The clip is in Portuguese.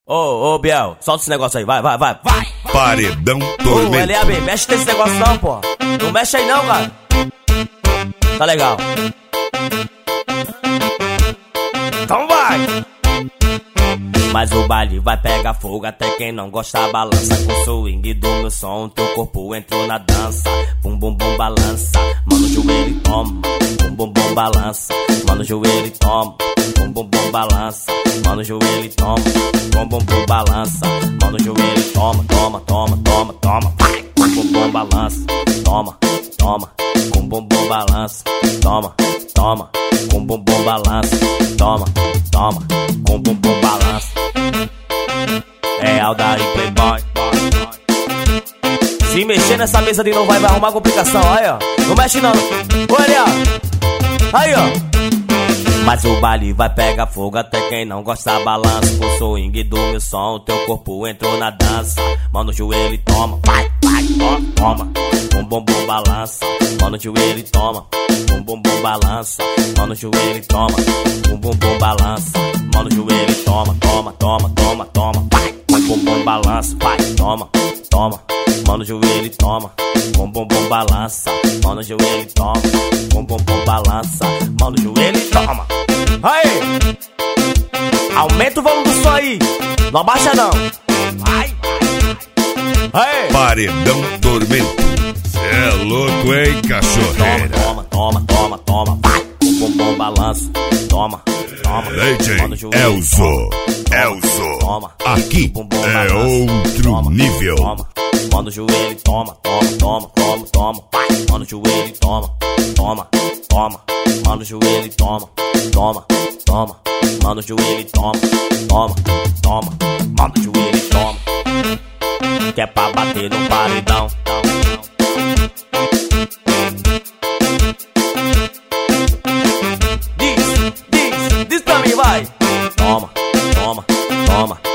Ô, Biel, solta esse negócio aí, vai. Paredão Ô, Tormento. LAB, mexe nesse negócio não, pô. Não mexe aí não, cara. Tá legal. Então vai. Mas o baile vai pegar fogo, até quem não gosta balança. Com o swing do meu som, teu corpo entrou na dança. Bum bum bum balança, mano o joelho e toma. Bum bum bum balança, mano o joelho e toma. Bum bum bum balança, mano o joelho e toma. Bum bum bum balança, mano o joelho e toma. Vai. Bum bum bum balança, toma. Bum bum bum balança, toma. Bum bum bum balança, toma. Bum bum bum balança. É Aldair Playboy. Se mexer nessa mesa de novo vai arrumar complicação, aí ó. Não mexe não. Olha, aí ó. Mas o baile vai pegar fogo, até quem não gosta balança. Com o swing do meu som, teu corpo entrou na dança. Mano o joelho e toma, vai, toma. Bum bum bum balança, mano o joelho e toma. Bum bum bum balança, mano o joelho e toma. Bum bum bum balança, mano o joelho e toma. Vai, bum bum balança, vai, toma. Mano o joelho e toma. Bum bum bum balança, mano o joelho e toma. Bum bum bum balança, mano o joelho e toma. Aí, aumenta o volume do som aí, não abaixa não. Vai. Aí. Paredão Tormento. Cê é louco, hein, cachorreira? Toma, vai. Bum bum balança, toma. DJ Elzo. Toma. Aqui é outro nível. Mano o joelho e toma. Vai. Mano o joelho e toma. Mano o joelho e toma. Mano o joelho e toma. Mano o joelho e toma. Que é pra bater no paredão. Diz pra mim, vai. Toma.